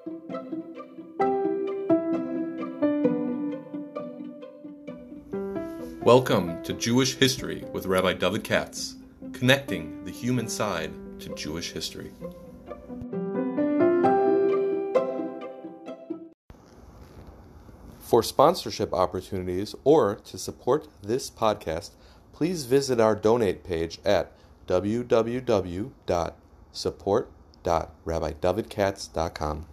Welcome to Jewish History with Rabbi David Katz, connecting the human side to Jewish history. For sponsorship opportunities or to support this podcast, please visit our donate page at www.support.rabbidavidkatz.com.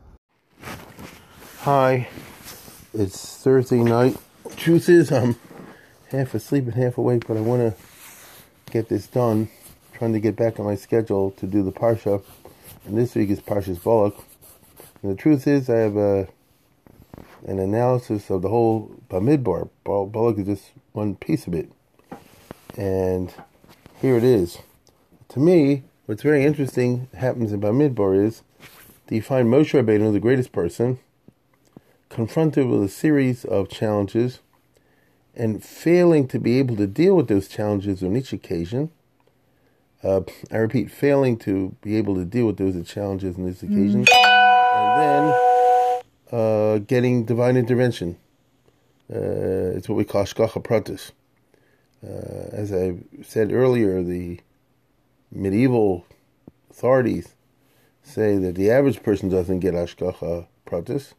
Hi, it's Thursday night. Truth is, I'm half asleep and half awake, but I want to get this done. Trying to get back on my schedule to do the Parsha, and this week is Parshas Balak. And the truth is, I have an analysis of the whole Bamidbar. Balak is just one piece of it, and here it is. To me, what's very interesting happens in Bamidbar is that you find Moshe Rabbeinu, the greatest person, confronted with a series of challenges and failing to be able to deal with those challenges on each occasion. I repeat, failing to be able to deal with those challenges on each occasion. And then getting divine intervention. It's what we call Hashgacha Pratis. As I said earlier, the medieval authorities say that the average person doesn't get Hashgacha Pratis,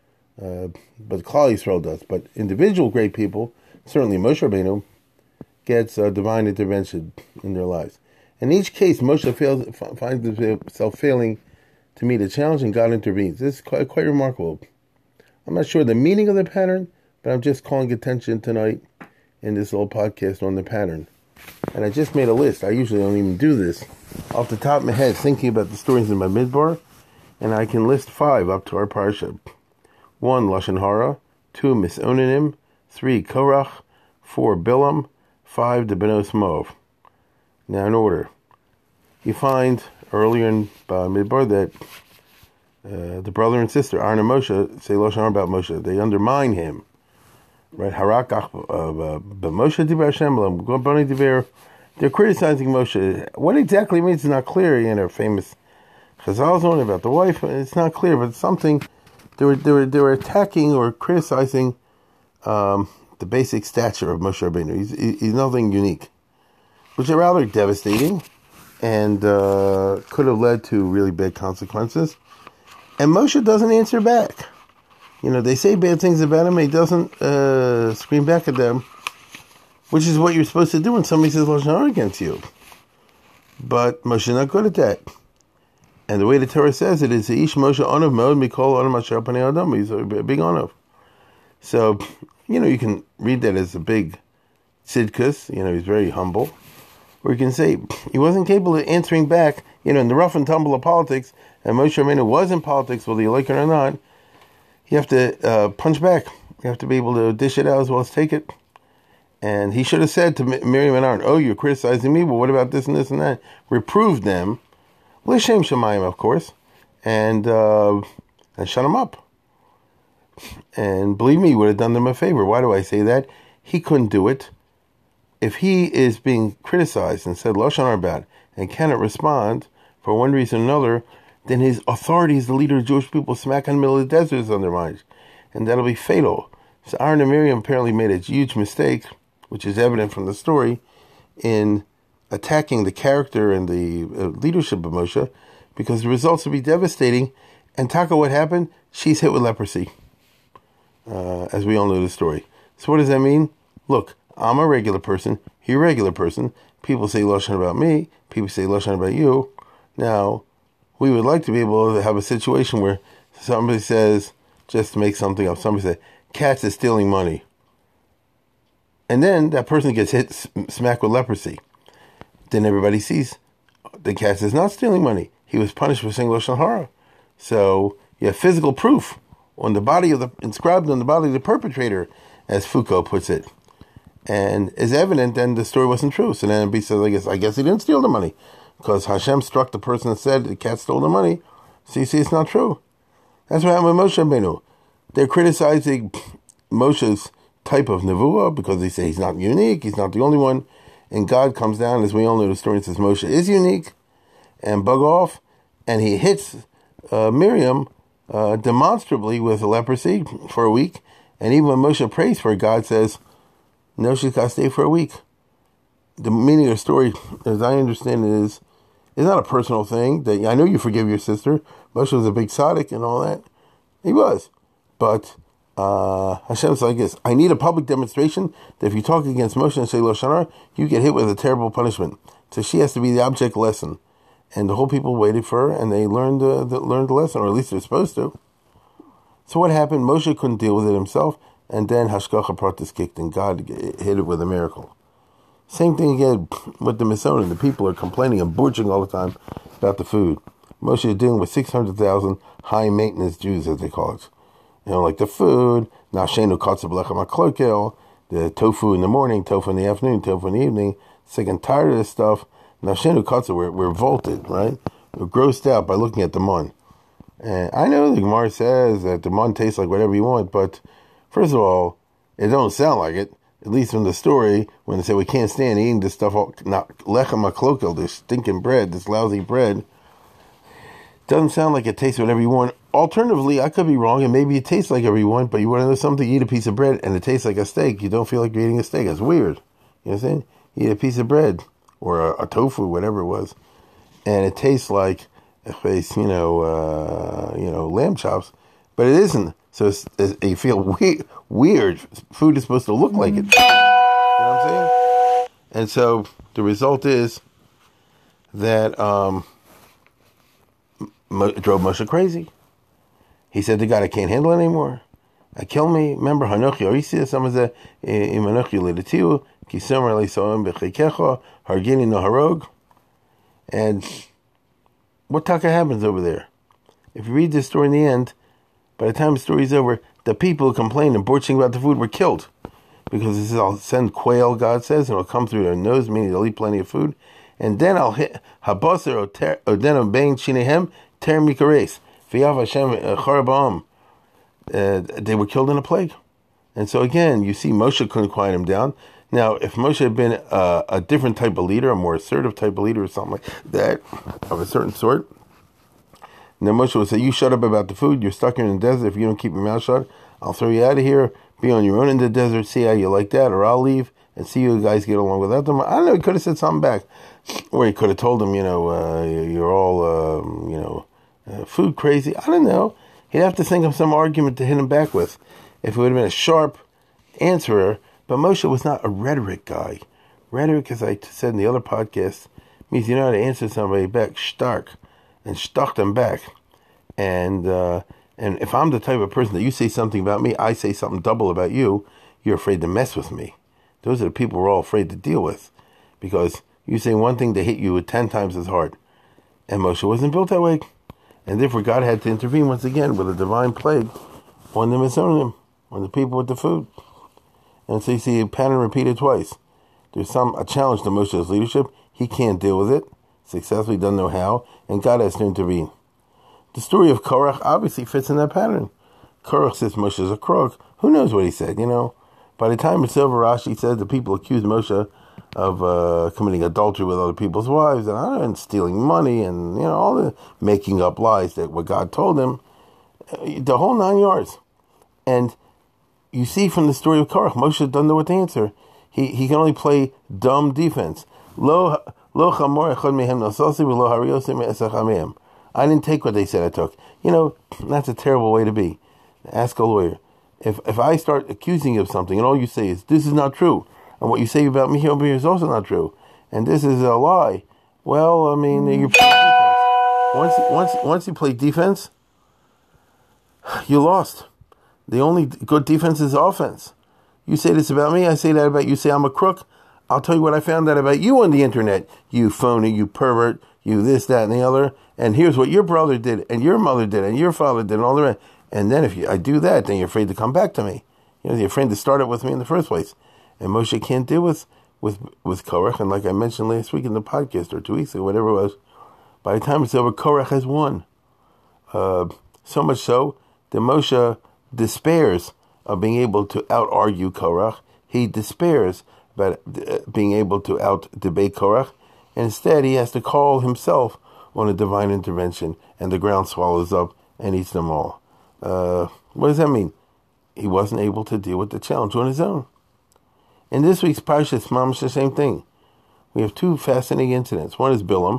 but Klal Yisrael does. But individual great people, certainly Moshe Rabbeinu, gets divine intervention in their lives. In each case, Moshe finds himself failing to meet a challenge, and God intervenes. This is quite remarkable. I'm not sure the meaning of the pattern, but I'm just calling attention tonight in this little podcast on the pattern. And I just made a list. I usually don't even do this. Off the top of my head, thinking about the stories in Bamidbar, and I can list 5 up to our parsha. 1, Lashon Hara. 2, Misonanim. 3, Korach. 4, Bilam. 5, the Benos Moav. Now, in order, you find earlier in Bamidbar that the brother and sister, Aaron and Moshe, say Lashon Hara about Moshe. They undermine him. Right? Harakach b'Moshe divrei Hashem b'Bnei divrei. They're criticizing Moshe. What exactly it means is not clear. You know, famous Chazal zone about the wife. It's not clear, but it's something. They were attacking or criticizing the basic stature of Moshe Rabbeinu. He's nothing unique, which is rather devastating and could have led to really bad consequences. And Moshe doesn't answer back. You know, they say bad things about him, and he doesn't scream back at them, which is what you're supposed to do when somebody says Lashon Hara against you. But Moshe is not good at that. And the way the Torah says it is, Ish Moshe Onav Mod Mikol Onav Asher Panei Adam. He's a big Onav. So, you know, you can read that as a big tzidkus. You know, he's very humble. Or you can say he wasn't capable of answering back, you know, in the rough and tumble of politics, and Moshe Rabbeinu was in politics, whether you like it or not. You have to punch back. You have to be able to dish it out as well as take it. And he should have said to Miriam and Aaron, "Oh, you're criticizing me, but what about this and this and that?" Reproved them, l'shem shamayim, of course, and shut them up. And believe me, he would have done them a favor. Why do I say that? He couldn't do it. If he is being criticized and said Lashon Hara about and cannot respond for one reason or another, then his authority as the leader of Jewish people smack in the middle of the desert is undermined. And that'll be fatal. So Aaron and Miriam apparently made a huge mistake, which is evident from the story, in attacking the character and the leadership of Moshe, because the results would be devastating. And Taka, what happened? She's hit with leprosy, as we all know the story. So what does that mean? Look, I'm a regular person. You're a regular person. People say Lashon Hara about me. People say Lashon Hara about you. Now, we would like to be able to have a situation where somebody says, just to make something up, somebody says, Katz is stealing money. And then that person gets hit, smacked with leprosy. Then everybody sees the Katz is not stealing money. He was punished for saying Lashon Hara. So you have physical proof on the body of inscribed on the body of the perpetrator, as Foucault puts it. And is evident then the story wasn't true. So then everybody says, I guess he didn't steal the money, because Hashem struck the person that said the cat stole the money. So you see, it's not true. That's what happened with Moshe Rabbeinu. They're criticizing Moshe's type of nevuah because they say he's not unique, he's not the only one. And God comes down, as we all know the story, and says Moshe is unique, and bug off, and he hits Miriam demonstrably with leprosy for a week. And even when Moshe prays for it, God says, no, she's got to stay for a week. The meaning of the story, as I understand it, is it's not a personal thing. That I know you forgive your sister. Moshe was a big tzaddik and all that. He was. But Hashem's like this. I need a public demonstration that if you talk against Moshe and say Lashon Hara, you get hit with a terrible punishment. So she has to be the object lesson. And the whole people waited for her, and they learned the lesson, or at least they're supposed to. So what happened? Moshe couldn't deal with it himself, and then Hashgacha Pratis kicked, and God hit it with a miracle. Same thing again with the Misonim. The people are complaining and borching all the time about the food. Moshe is dealing with 600,000 high-maintenance Jews, as they call it. Like the food, Nashenu Katzav Lechem HaKlokel, the tofu in the morning, tofu in the afternoon, tofu in the evening. Sick and tired of this stuff. Nashenu Katzav, we're revolted, right? We're grossed out by looking at the mun. And I know the Gemara says that the mun tastes like whatever you want, but first of all, it don't sound like it. At least from the story, when they say we can't stand eating this stuff, not lechem haklokel, this stinking bread, this lousy bread, doesn't sound like it tastes whatever you want. Alternatively, I could be wrong, and maybe it tastes like whatever you want, but you want to know something, you eat a piece of bread, and it tastes like a steak. You don't feel like you're eating a steak. It's weird. You know what I'm saying? You eat a piece of bread, or a tofu, whatever it was, and it tastes like lamb chops, but it isn't. So you feel weird. Food is supposed to look like it. You know what I'm saying? And so the result is that it drove Moshe crazy. He said to God, I can't handle it anymore. Kill me. Remember, Hanochi Orisia, someone said, Imanochi Lidatiu, Kisomer Leisoim Bechikecha, Hargini Noharog. And what taka happens over there? If you read this story in the end, by the time the story's over, the people who complained and borching about the food were killed. Because this is, I'll send quail, God says, and it'll come through their nose, meaning they'll eat plenty of food. And then I'll hit Habaser Odenim Bein Shinehem Ter Mikares. V'yav Hashem Charabam. They were killed in a plague. And so again, you see Moshe couldn't quiet him down. Now, if Moshe had been a different type of leader, a more assertive type of leader or something like that, of a certain sort, and then Moshe would say, you shut up about the food, you're stuck here in the desert, if you don't keep your mouth shut, I'll throw you out of here, be on your own in the desert, see how you like that, or I'll leave, and see you guys get along without them. I don't know, he could have said something back. Or he could have told them, you're all, food crazy. I don't know. He'd have to think of some argument to hit him back with. If it would have been a sharp answerer. But Moshe was not a rhetoric guy. Rhetoric, as I said in the other podcast, means you know how to answer somebody back stark and stuck them back. And if I'm the type of person that you say something about me, I say something double about you, you're afraid to mess with me. Those are the people we're all afraid to deal with. Because you say one thing, they hit you with 10 times as hard. And Moshe wasn't built that way. And therefore God had to intervene once again with a divine plague on the Misonim, on the people with the food. And so you see a pattern repeated twice. There's a challenge to Moshe's leadership. He can't deal with it. Successfully doesn't know how. And God has to intervene. The story of Korach obviously fits in that pattern. Korach says Moshe's a crook. Who knows what he said, By the time it's over, Rashi said the people accused Moshe of committing adultery with other people's wives and stealing money and, all the making up lies that what God told him. The whole 9 yards. And you see from the story of Korach, Moshe doesn't know what to answer. He can only play dumb defense. I didn't take what they said I took. That's a terrible way to be. Ask a lawyer. If I start accusing you of something and all you say is, this is not true, and what you say about me over here is also not true, and this is a lie, well, you play defense. Once you play defense, you lost. The only good defense is offense. You say this about me, I say that about you, say I'm a crook. I'll tell you what I found out about you on the internet. You phony, you pervert, you this, that, and the other. And here's what your brother did, and your mother did, and your father did, and all the rest. And then if I do that, then you're afraid to come back to me. You're afraid to start it with me in the first place. And Moshe can't deal with Korach. And like I mentioned last week in the podcast, or 2 weeks ago, whatever it was, by the time it's over, Korach has won. So much so that Moshe despairs of being able to out-argue Korach. He despairs about being able to out-debate Korach. And instead, he has to call himself on a divine intervention, and the ground swallows up and eats them all. What does that mean? He wasn't able to deal with the challenge on his own. In this week's Parshas Mamash, the same thing. We have two fascinating incidents. One is Bilam.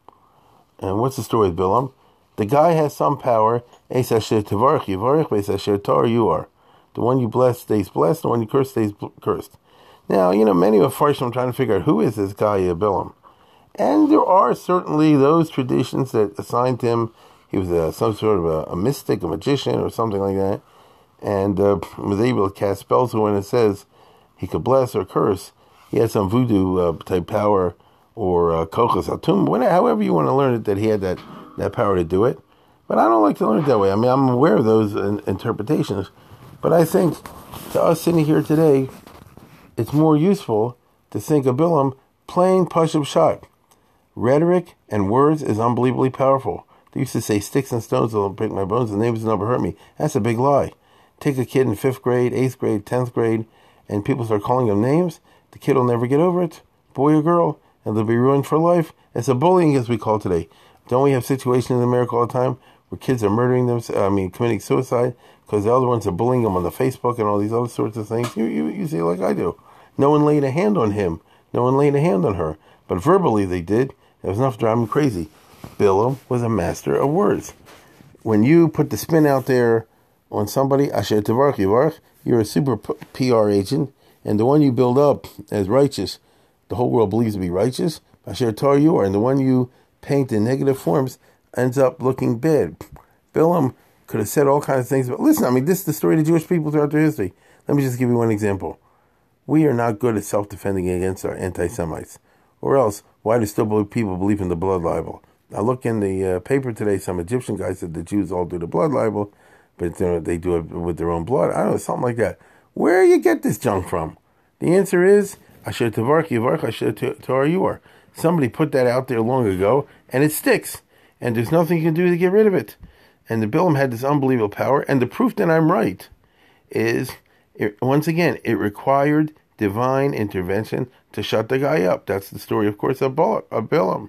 And what's the story with Bilam? The guy has some power. Eis asher tevarech yivarech, ve'eis asher tar you are. The one you bless stays blessed, the one you curse stays cursed. Now, many of us are trying to figure out who is this guy Bilam. And there are certainly those traditions that assigned him, he was some sort of a mystic, a magician, or something like that, and was able to cast spells. So when it says he could bless or curse, he had some voodoo type power, or kochas atum, however you want to learn it, that he had that power to do it. But I don't like to learn it that way. I mean, I'm aware of those interpretations, but I think to us sitting here today, it's more useful to think of Bilam playing Pashup Shot. Rhetoric and words is unbelievably powerful. They used to say, sticks and stones will break my bones, and neighbors will never hurt me. That's a big lie. Take a kid in 5th grade, 8th grade, 10th grade, and people start calling him names. The kid will never get over it, boy or girl, and they'll be ruined for life. It's a bullying, as we call it today. Don't we have situations in America all the time where kids are committing suicide because the other ones are bullying them on the Facebook and all these other sorts of things? You see, like I do. No one laid a hand on him. No one laid a hand on her. But verbally they did. It was enough to drive him crazy. Bilam was a master of words. When you put the spin out there on somebody, Asher Tevarech Yivarech, you're a super PR agent, and the one you build up as righteous, the whole world believes to be righteous, Asher Tar you are, and the one you paint in negative forms ends up looking bad. Bilam could have said all kinds of things, but listen, this is the story of the Jewish people throughout their history. Let me just give you one example. We are not good at self-defending against our anti-Semites. Or else, why do still people believe in the blood libel? I look in the paper today, some Egyptian guy said the Jews all do the blood libel, but they do it with their own blood. I don't know, something like that. Where do you get this junk from? The answer is, Asher Tevarech Yivarech, Asher Tar you are. Somebody put that out there long ago, and it sticks. And there's nothing you can do to get rid of it. And the Bilam had this unbelievable power, and the proof that I'm right is, once again, it required divine intervention to shut the guy up. That's the story, of course, of Bilam.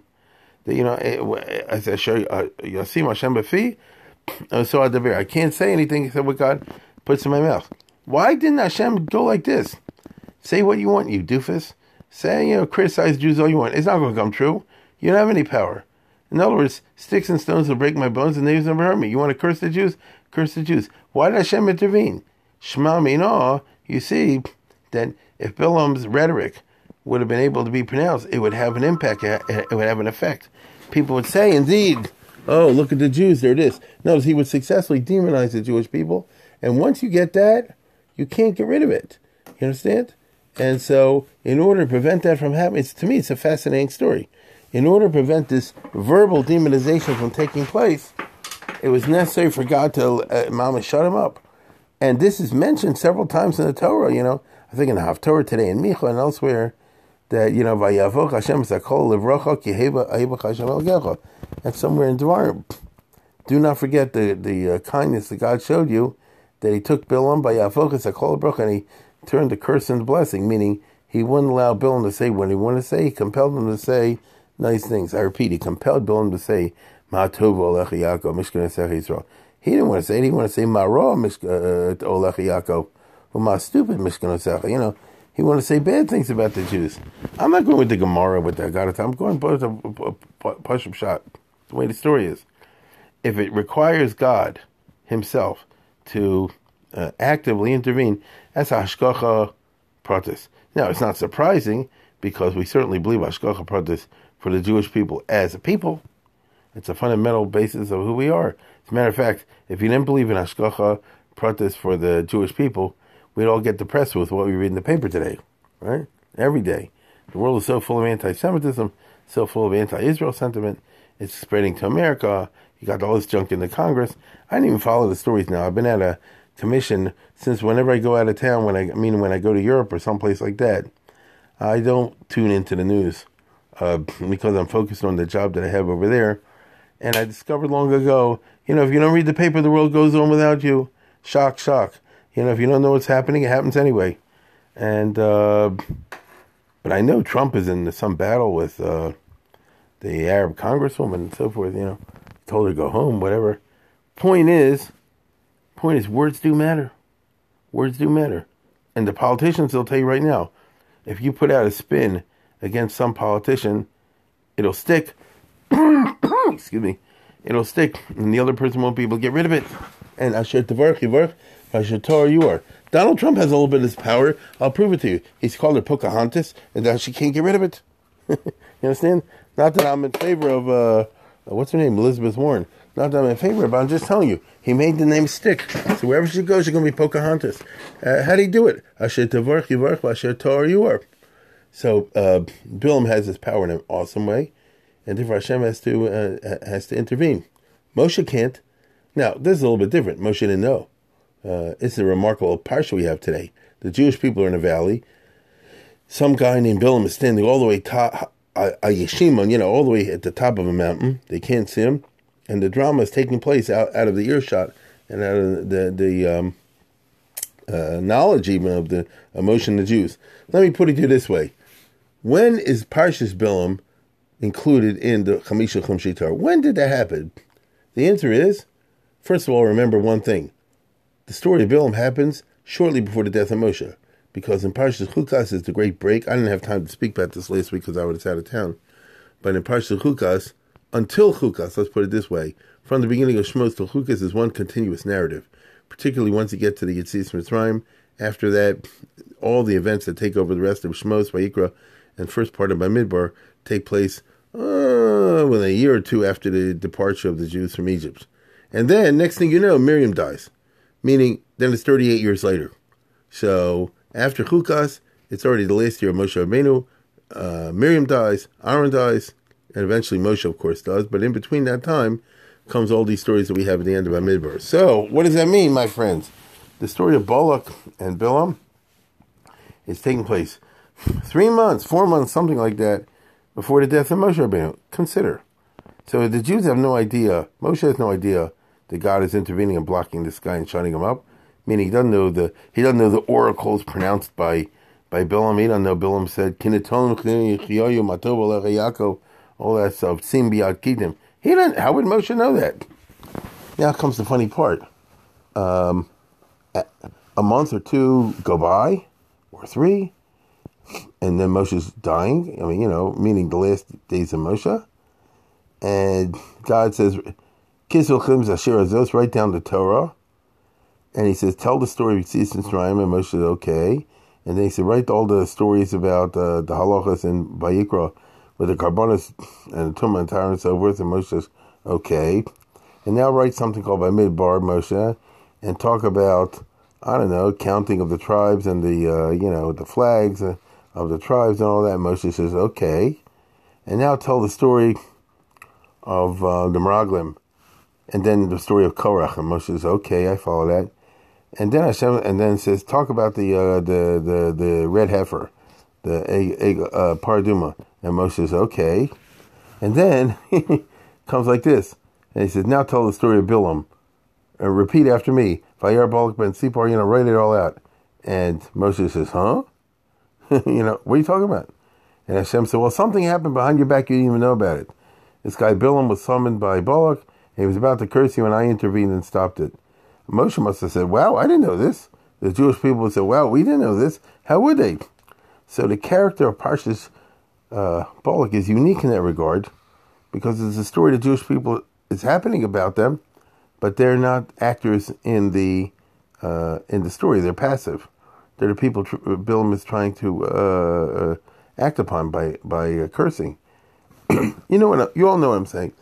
As I show you, Yasim Hashem B'fi, so I can't say anything except what God puts in my mouth. Why didn't Hashem go like this? Say what you want, you doofus. Say, criticize Jews all you want. It's not going to come true. You don't have any power. In other words, sticks and stones will break my bones and neighbors never hurt me. You want to curse the Jews? Curse the Jews. Why did Hashem intervene? Shema Minah, you see that if Bilam's rhetoric would have been able to be pronounced, it would have an impact, it would have an effect. People would say, indeed, oh, look at the Jews, they're this. Notice he would successfully demonize the Jewish people, and once you get that, you can't get rid of it. You understand? And so, in order to prevent that from happening, to me, it's a fascinating story. In order to prevent this verbal demonization from taking place, it was necessary for God to Mama shut him up. And this is mentioned several times in the Torah, I think in the Haftorah today, in Micha and elsewhere, that, Vayavoch Hashem Zakol Livrocha Kiheva Ahibach Hashem Elgecha. That's somewhere in Devarim. Do not forget the kindness that God showed you, that he took Bilam Vayavoch Zakol Livrocha, and he turned the curse into blessing, meaning he wouldn't allow Bilam to say what he wanted to say. He compelled him to say nice things. I repeat, he compelled Bilam to say, Ma Tov Olech Yaakov Mishkan Esech Yisrael. He didn't want to say it. He wanted to say, Ma Ra Olech Yaakov, or Ma Stupid Mishkan Esech. He wanted to say bad things about the Jews. I'm not going with the Gemara with that God. I'm going with the Pashup Shot. The way the story is. If it requires God himself to actively intervene, that's Hashgacha Pratis. Now, it's not surprising, because we certainly believe Hashgacha Pratis for the Jewish people as a people. It's a fundamental basis of who we are. As a matter of fact, if you didn't believe in Hashgacha Pratis for the Jewish people, we'd all get depressed with what we read in the paper today, right? Every day. The world is so full of anti-Semitism, so full of anti-Israel sentiment. It's spreading to America. You got all this junk in the Congress. I didn't even follow the stories now. I've been at a commission since whenever I go out of town, when I go to Europe or someplace like that, I don't tune into the news because I'm focused on the job that I have over there. And I discovered long ago, if you don't read the paper, the world goes on without you. Shock, shock. If you don't know what's happening, it happens anyway. And but I know Trump is in some battle with the Arab Congresswoman and so forth. Told her to go home, whatever. Point is, words do matter. Words do matter. And the politicians will tell you right now, if you put out a spin against some politician, it'll stick. Excuse me. It'll stick, and the other person won't be able to get rid of it. And Asher Tvarch Yivarch, Asher Torah you are. Donald Trump has a little bit of this power. I'll prove it to you. He's called her Pocahontas, and now she can't get rid of it. You understand? Not that I'm in favor of, what's her name, Elizabeth Warren. Not that I'm in favor of, but I'm just telling you, he made the name stick. So wherever she goes, she's going to be Pocahontas. How do you do it? Asher Tvarch Yivarch, Asher Torah you are. So Bilam has his power in an awesome way, and therefore Hashem has to intervene. Moshe can't. Now, this is a little bit different. Moshe didn't know. It's a remarkable parsha we have today. The Jewish people are in a valley. Some guy named Bilam is standing all the way top, Yeshimon, all the way at the top of a mountain. They can't see him, and the drama is taking place out of the earshot and out of the knowledge even of the emotion of the Jews. Let me put it to you this way: when is Parshas Bilam included in the Chamisha Chumshei Torah? When did that happen? The answer is, first of all, remember one thing. The story of Bilam happens shortly before the death of Moshe, because in Parshas Chukas is the great break. I didn't have time to speak about this last week because I was out of town. But in Parshas Chukas, until Chukas, let's put it this way, from the beginning of Shmos to Chukas is one continuous narrative, particularly once you get to the Yetzias Mitzrayim. After that, all the events that take over the rest of Shmos, Vayikra, and first part of Bamidbar take place within a year or two after the departure of the Jews from Egypt. And then, next thing you know, Miriam dies. Meaning, then it's 38 years later. So, after Chukas, it's already the last year of Moshe Rabbeinu. Miriam dies, Aaron dies, and eventually Moshe, of course, does. But in between that time comes all these stories that we have at the end of Bamidbar. So, what does that mean, my friends? The story of Balak and Bilam is taking place 3 months, 4 months, something like that, before the death of Moshe Rabbeinu. Consider. So the Jews have no idea, Moshe has no idea that God is intervening and blocking this guy and shutting him up. Meaning he doesn't know the oracles pronounced by Bilam. He doesn't know Bilam said, all that stuff, Sim Biad Kitim. How would Moshe know that? Now comes the funny part. A month or two go by, or 3, and then Moshe's dying. Meaning the last days of Moshe. And God says, write down the Torah. And he says, tell the story of Yetzias Mitzrayim, and Moshe says, okay. And then he said, write all the stories about the halachas and Vayikra, with the karbonos and the tumah and Torah and so forth. And Moshe says, okay. And now write something called Bamidbar, Moshe, and talk about, counting of the tribes and the flags of the tribes and all that. Moshe says, okay. And now tell the story of the Meraglim, and then the story of Korach. And Moshe says, okay, I follow that. And then Hashem says, talk about the red heifer, the paraduma. And Moshe says, okay. And then comes like this, and he says, now tell the story of Bilam. Repeat after me. Vayar Balak ben Sipar, write it all out. And Moshe says, huh? What are you talking about? And Hashem said, well, something happened behind your back, you didn't even know about it. This guy Bilam was summoned by Balak, and he was about to curse you, and I intervened and stopped it. Moshe must have said, wow, I didn't know this. The Jewish people would say, wow, we didn't know this. How would they? So the character of Parshas Balak is unique in that regard, because it's a story the Jewish people is happening about them, but they're not actors in the story. They're passive. They're the people Bilam is trying to act upon by cursing. You all know what I'm saying.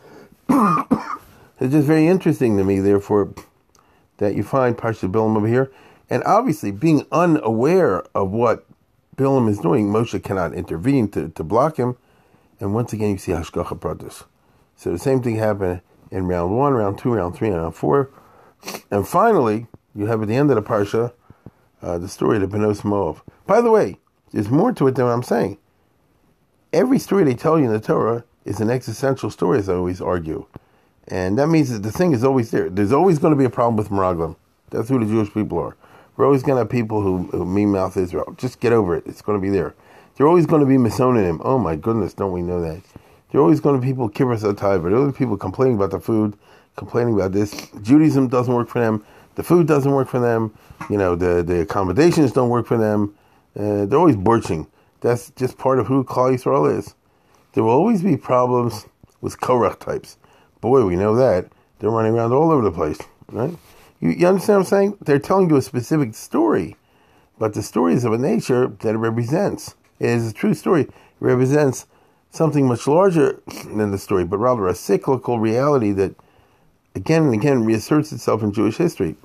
It's just very interesting to me, therefore, that you find Parshas Bilam over here. And obviously, being unaware of what Bilam is doing, Moshe cannot intervene to block him. And once again, you see Hashgacha Pratis. So the same thing happened in round 1, round 2, round 3, and round 4. And finally, you have at the end of the Parsha, the story of the Benos Moav. By the way, there's more to it than what I'm saying. Every story they tell you in the Torah is an existential story, as I always argue. And that means that the thing is always there. There's always going to be a problem with Meraglim. That's who the Jewish people are. We're always going to have people who mean-mouth Israel. Just get over it. It's going to be there. They're always going to be misonym. Oh my goodness, don't we know that? There are always going to be people kibbutz atayva. There are always people complaining about the food, complaining about this. Judaism doesn't work for them. The food doesn't work for them. The accommodations don't work for them. They're always birching. That's just part of who Klal Yisrael is. There will always be problems with Korach types. Boy, we know that. They're running around all over the place, right? You understand what I'm saying? They're telling you a specific story, but the story is of a nature that it represents. It is a true story. It represents something much larger than the story, but rather a cyclical reality that again and again reasserts itself in Jewish history.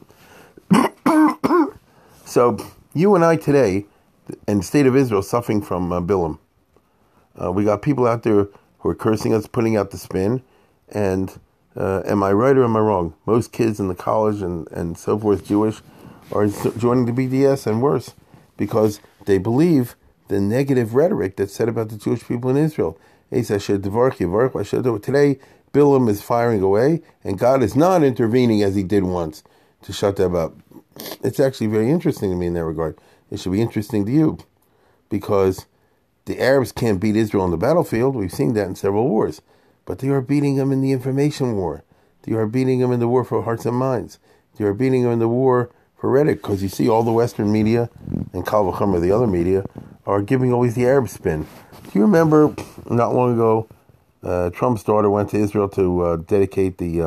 So, you and I today, in the state of Israel, suffering from Bilam. We got people out there who are cursing us, putting out the spin, and am I right or am I wrong? Most kids in the college and so forth, Jewish, are joining the BDS and worse, because they believe the negative rhetoric that's said about the Jewish people in Israel. Today, Bilam is firing away, and God is not intervening as he did once to shut them up. It's actually very interesting to me in that regard. It should be interesting to you, because the Arabs can't beat Israel on the battlefield. We've seen that in several wars. But they are beating them in the information war. They are beating them in the war for hearts and minds. They are beating them in the war for rhetoric, because you see all the Western media, and Kal V'chomer, the other media, are giving always the Arab spin. Do you remember, not long ago, Trump's daughter went to Israel to dedicate the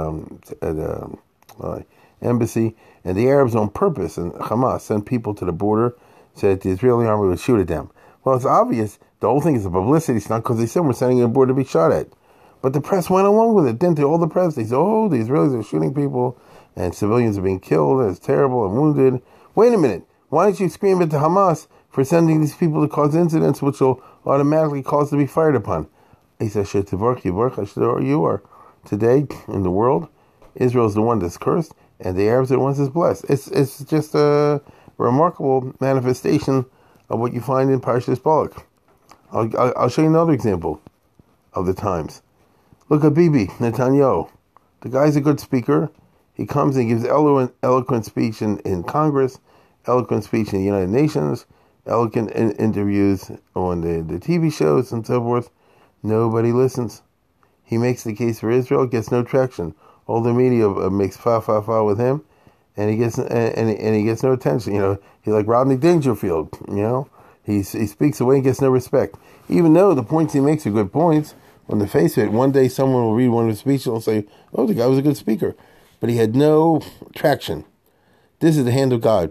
embassy, and the Arabs on purpose, and Hamas sent people to the border, said the Israeli army would shoot at them. Well, it's obvious the whole thing is a publicity stunt, because they said we're sending a border to be shot at. But the press went along with it, didn't they? All the press, they said, oh, the Israelis are shooting people, and civilians are being killed, and it's terrible, and wounded. Wait a minute, why don't you scream at the Hamas for sending these people to cause incidents which will automatically cause to be fired upon? He says, you are. Today, in the world, Israel is the one that's cursed, and the Arabs are the ones that's blessed. It's just a remarkable manifestation of what you find in Parshas Balak. I'll show you another example of the times. Look at Bibi Netanyahu. The guy's a good speaker. He comes and gives eloquent speech in Congress, eloquent speech in the United Nations, eloquent interviews on the TV shows and so forth. Nobody listens. He makes the case for Israel, gets no traction. All the media makes fa with him, and he gets no attention. He's like Rodney Dangerfield. He speaks away and gets no respect, even though the points he makes are good points. On the face of it, one day someone will read one of his speeches and say, "Oh, the guy was a good speaker," but he had no traction. This is the hand of God.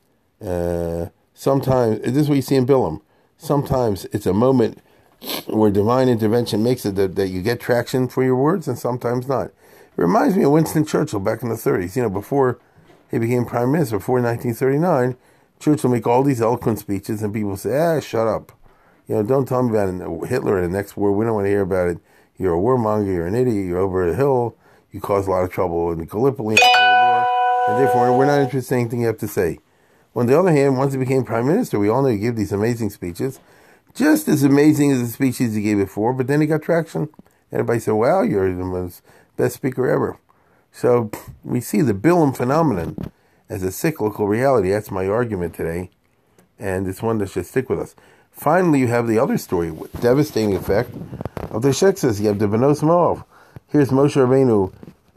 Sometimes this is what you see in Bilam. Sometimes it's a moment where divine intervention makes it that you get traction for your words, and sometimes not. It reminds me of Winston Churchill back in the 30s. Before he became prime minister, before 1939, Churchill make all these eloquent speeches, and people say, shut up. Don't tell me about Hitler in the next war. We don't want to hear about it. You're a warmonger. You're an idiot. You're over the hill. You caused a lot of trouble in the Gallipoli War, and therefore we're not interested in anything you have to say. On the other hand, once he became prime minister, we all know he gave these amazing speeches, just as amazing as the speeches he gave before, but then he got traction. Everybody said, wow, you're the best speaker ever. So we see the Bilam phenomenon as a cyclical reality. That's my argument today, and it's one that should stick with us. Finally, you have the other story, with devastating effect of the Shexes. You have the Benos Moav. Here's Moshe Rabbeinu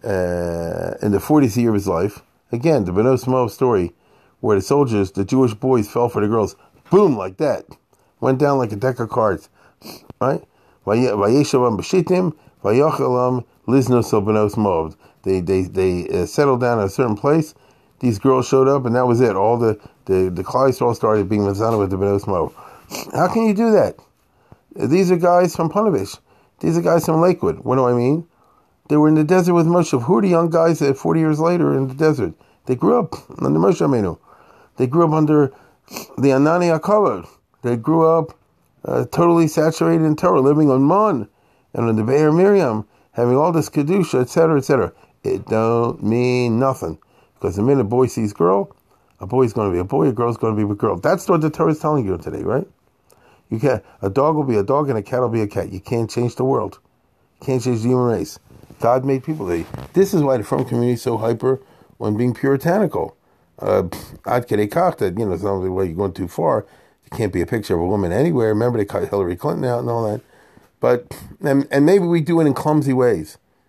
in the 40th year of his life. Again, the Benos Moav story, where the soldiers, the Jewish boys, fell for the girls. Boom, like that. Went down like a deck of cards. Right? Vayeshavam b'shitim, vayochalam liznos el Benos Moav. They settled down at a certain place. These girls showed up, and that was it. All the Klal Yisrael started being Mazana with the Benos Moav. How can you do that? These are guys from Punovich. These are guys from Lakewood. What do I mean? They were in the desert with Moshe. Who are the young guys that 40 years later in the desert? They grew up under Moshe Rabbeinu. They grew up under the Anani HaKavod. They grew up totally saturated in Torah, living on Mon and on the Be'er Miriam, having all this Kedusha, etc., etc. It don't mean nothing. Because the minute a boy sees girl, a boy's going to be a boy, a girl's going to be a girl. That's what the Torah is telling you today, right? You can't. A dog will be a dog and a cat will be a cat. You can't change the world. You can't change the human race. God made people. This is why the Frum community is so hyper on being puritanical. Ad kedei kach that, something where you're going too far. There can't be a picture of a woman anywhere. Remember they cut Hillary Clinton out and all that. But and maybe we do it in clumsy ways.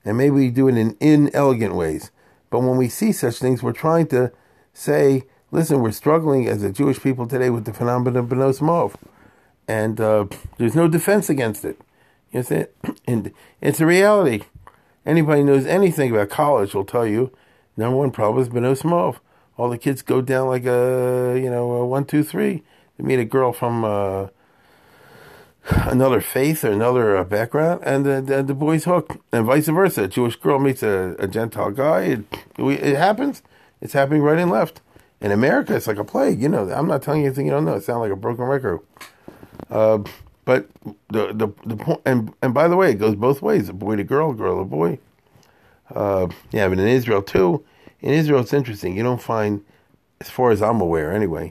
And maybe we do it in inelegant ways. But when we see such things, we're trying to say, listen, we're struggling as a Jewish people today with the phenomenon of Benos Mov. And there's no defense against it. You see? And it's a reality. Anybody who knows anything about college will tell you, number one problem is Benos Mov. All the kids go down like a 1, 2, 3. They meet a girl from another faith or another background, and the boy's hooked, and vice versa. A Jewish girl meets a Gentile guy. It happens. It's happening right and left. In America, it's like a plague. You know, I'm not telling you anything you don't know. It sounds like a broken record. But the point, and by the way, it goes both ways: a boy to girl to boy. But in Israel too. In Israel, it's interesting. You don't find, as far as I'm aware, anyway,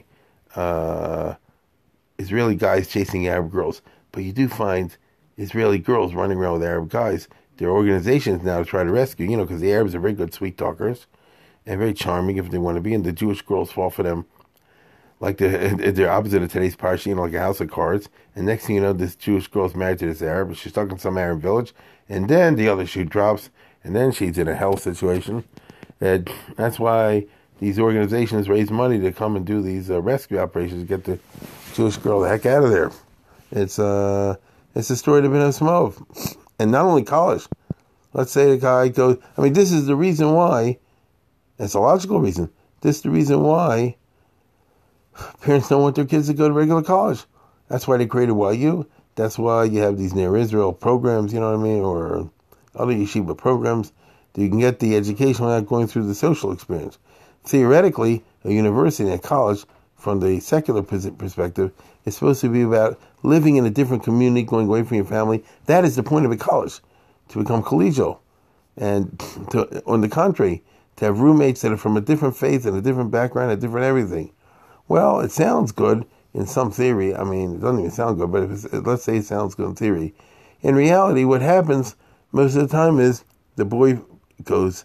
Israeli guys chasing Arab girls. But you do find Israeli girls running around with Arab guys. There are organizations now to try to rescue, because the Arabs are very good sweet talkers and very charming if they want to be, and the Jewish girls fall for them like they're opposite of today's parsha, like a house of cards. And next thing you know, this Jewish girl's married to this Arab, she's stuck in some Arab village, and then the other shoe drops, and then she's in a hell situation. And that's why these organizations raise money to come and do these rescue operations to get the Jewish girl the heck out of there. It's a story to Benos Mov. And not only college. Let's say the guy goes... this is the reason why... It's a logical reason. This is the reason why parents don't want their kids to go to regular college. That's why they created YU. That's why you have these Near Israel programs, or other yeshiva programs that you can get the education without going through the social experience. Theoretically, a university and a college, from the secular perspective, is supposed to be about living in a different community, going away from your family. That is the point of a college, to become collegial. And on the contrary, to have roommates that are from a different faith and a different background, a different everything. Well, it sounds good in some theory. It doesn't even sound good, but let's say it sounds good in theory. In reality, what happens most of the time is the boy goes,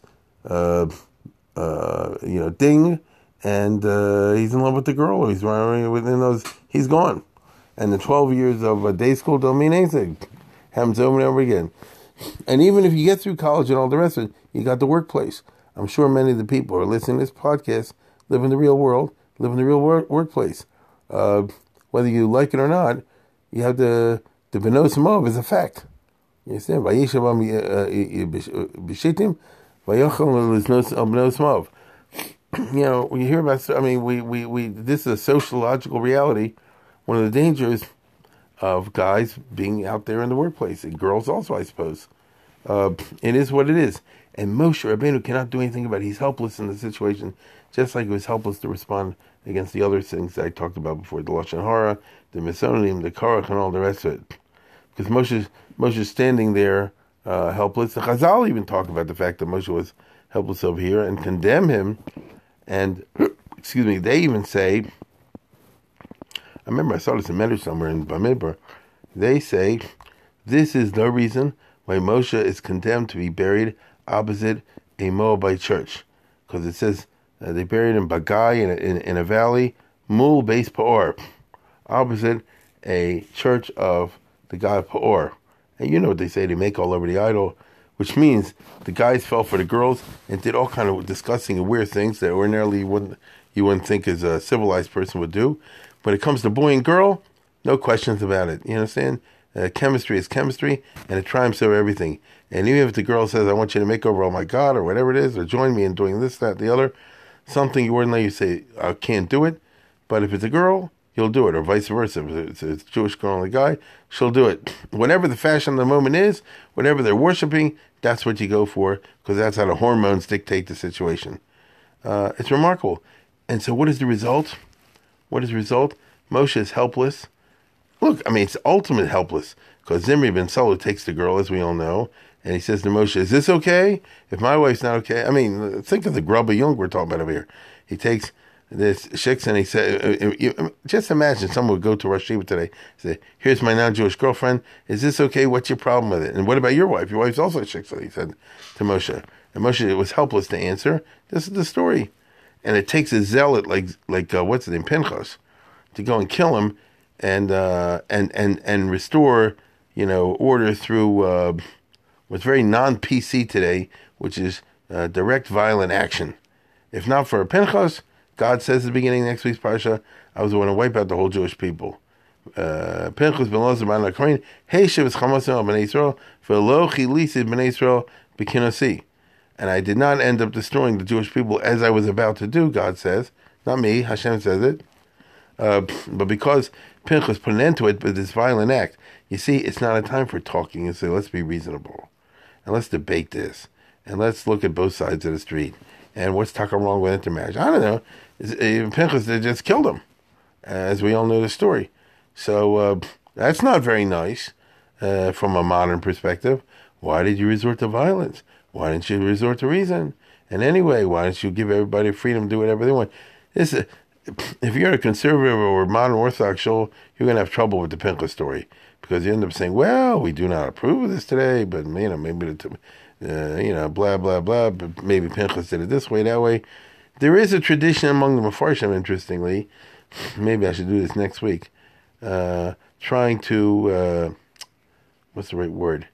ding, and he's in love with the girl, or he's running within those, he's gone. And the 12 years of day school don't mean anything. Happens over and over again. And even if you get through college and all the rest of it, you got the workplace. I'm sure many of the people who are listening to this podcast live in the real world, live in the real workplace. Whether you like it or not, you have the Benos Mov is a fact. You understand? When you hear about, this is a sociological reality. One of the dangers of guys being out there in the workplace, and girls also, I suppose. It is what it is. And Moshe Rabbeinu cannot do anything about it. He's helpless in the situation, just like he was helpless to respond against the other things that I talked about before, the Lashon Hara, the Mesonim, the Korach, and all the rest of it. Because Moshe's standing there helpless. The Chazal even talk about the fact that Moshe was helpless over here and condemn him. And, they even say, I remember I saw this in Medrash somewhere in Bamidbar, they say, this is the reason why Moshe is condemned to be buried opposite a Moabite church. Because it says they buried him Bagai in a valley, Mul Beis Peor, opposite a church of the god Peor. And you know what they say, they make all over the idol, which means the guys fell for the girls and did all kind of disgusting and weird things that ordinarily you wouldn't think as a civilized person would do. When it comes to boy and girl, no questions about it. You understand? Chemistry is chemistry, and it triumphs over everything. And even if the girl says, I want you to make over, oh my God, or whatever it is, or join me in doing this, that, the other, something you ordinarily say, I can't do it. But if it's a girl, you'll do it, or vice versa. If it's a Jewish girl and a guy, she'll do it. Whatever the fashion of the moment is, whatever they're worshiping, that's what you go for, because that's how the hormones dictate the situation. It's remarkable. And so what is the result? What is the result? Moshe is helpless. Look, it's ultimate helpless, because Zimri ben Saul takes the girl, as we all know, and he says to Moshe, is this okay? If my wife's not okay? Think of the grubba young we're talking about over here. He takes this shiksa and he said, just imagine someone would go to Rosh Hashanah today, say, here's my non-Jewish girlfriend, is this okay? What's your problem with it? And what about your wife? Your wife's also a shiksa, he said to Moshe. And Moshe was helpless to answer. This is the story. And it takes a zealot like what's his name, Pinchas, to go and kill him and restore, order through what's very non-PC today, which is direct violent action. If not for Pinchas, God says at the beginning of next week's Parsha, I was going to wipe out the whole Jewish people. Pinchas ben Elazar ben Kohen, Heishav es Chamasim al Bnei Yisrael, ve'lo chilisi bnei Yisrael b'kinasi. And I did not end up destroying the Jewish people as I was about to do, God says. Not me, Hashem says it. But because Pinchas put an end to it with this violent act, you see, it's not a time for talking and say, let's be reasonable. And let's debate this. And let's look at both sides of the street. And what's taka wrong with intermarriage? I don't know. Pinchas, they just killed him, as we all know the story. So that's not very nice from a modern perspective. Why did you resort to violence? Why didn't you resort to reason? And anyway, why don't you give everybody freedom to do whatever they want? If you're a conservative or modern Orthodox shul, you're going to have trouble with the Pinchas story, because you end up saying, well, we do not approve of this today, but maybe blah, blah, blah, but maybe Pinchas did it this way, that way. There is a tradition among the Mefarshim, interestingly, maybe I should do this next week, trying to, what's the right word?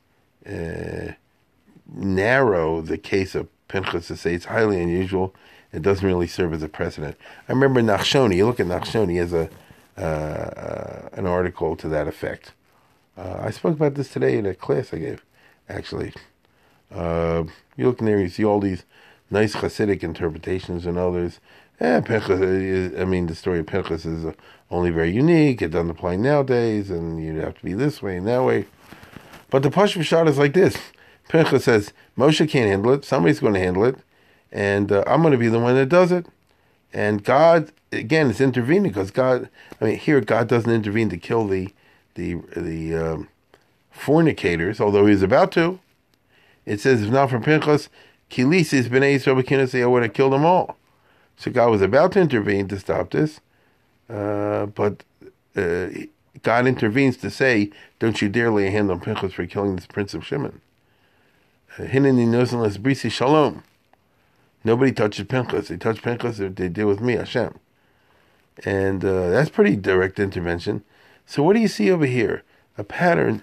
Narrow the case of Pinchas to say it's highly unusual. It doesn't really serve as a precedent. I remember Nachshoni. You look at Nachshoni, he has an article to that effect. I spoke about this today in a class I gave, actually. You look in there, you see all these nice Hasidic interpretations and others. Pinchas, the story of Pinchas is only very unique. It doesn't apply nowadays, and you'd have to be this way and that way. But the Pashut Pshat is like this. Pinchas says, Moshe can't handle it. Somebody's going to handle it. And I'm going to be the one that does it. And God, again, is intervening because God doesn't intervene to kill the fornicators, although he's about to. It says, if not for Pinchas, Kilisis b'nei Yisrael b'kinasi, I would have killed them all. So God was about to intervene to stop this. But God intervenes to say, don't you dare lay a hand on Pinchas for killing this prince of Shimon. Hineni nosen brisi shalom. Nobody touches Pinchas. They touch Pinchas, they deal with me, Hashem. And that's pretty direct intervention. So what do you see over here? A pattern.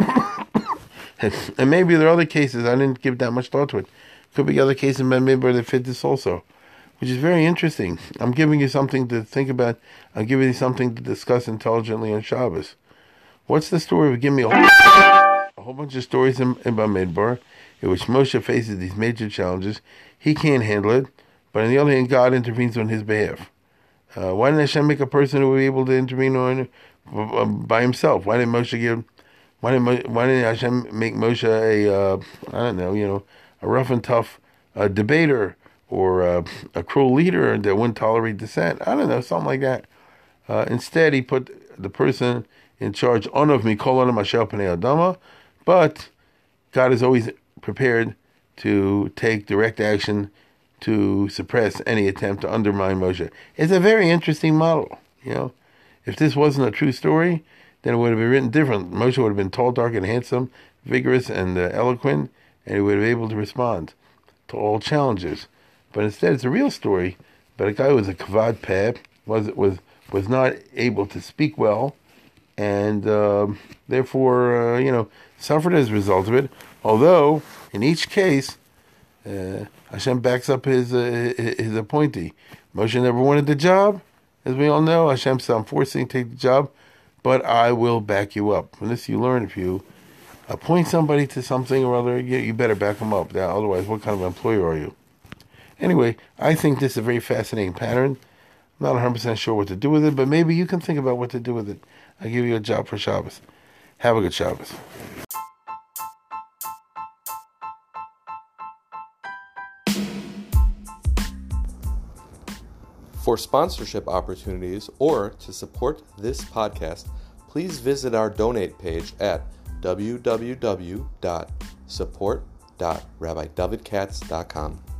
And maybe there are other cases. I didn't give that much thought to it. Could be other cases maybe where they fit this also, which is very interesting. I'm giving you something to think about. I'm giving you something to discuss intelligently on Shabbos. What's the story? Give me a whole bunch of stories in Bamidbar in which Moshe faces these major challenges. He can't handle it, but on the other hand, God intervenes on his behalf. Why didn't Hashem make a person who would be able to intervene on by himself? Why didn't Hashem make Moshe a rough and tough debater or a cruel leader that wouldn't tolerate dissent? I don't know, something like that. Instead, he put the person in charge on of Mikol Adam Asher Pnei Adama, but God is always prepared to take direct action to suppress any attempt to undermine Moshe. It's a very interesting model. If this wasn't a true story, then it would have been written different. Moshe would have been tall, dark, and handsome, vigorous, and eloquent, and he would have been able to respond to all challenges. But instead, it's a real story. But a guy who was a kavad peh was not able to speak well, and therefore, suffered as a result of it. Although, in each case, Hashem backs up his appointee. Moshe never wanted the job, as we all know. Hashem said, I'm forcing to take the job, but I will back you up. From this you learn, if you appoint somebody to something or other, you better back them up. Otherwise, what kind of employer are you? Anyway, I think this is a very fascinating pattern. I'm not 100% sure what to do with it, but maybe you can think about what to do with it. I'll give you a job for Shabbos. Have a good Shabbos. For sponsorship opportunities or to support this podcast, please visit our donate page at www.support.rabbidavidkatz.com.